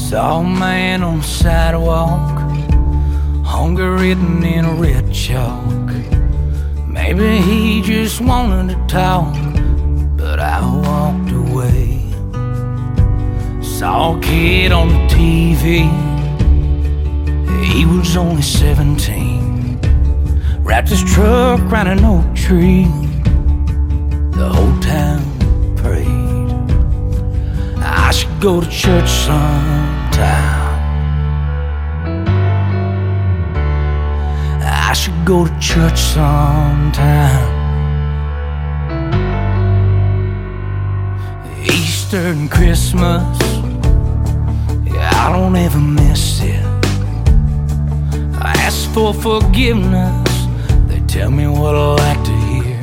Saw a man on the sidewalk, hunger written in red chalk. Maybe he just wanted to talk, but I walked away. Saw a kid on the TV, he was only 17. Wrapped his truck around an oak tree, the whole town prayed. I should go to church sometime. I should go to church sometime. Easter and Christmas, yeah, I don't ever miss it. I ask for forgiveness, they tell me what I like to hear.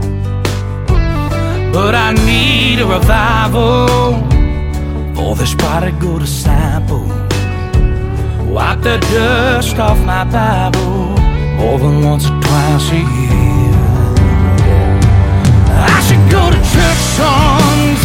But I need a revival for this prodigal disciple. Wipe the dust off my Bible more than once or twice a year. I should go to church sometime.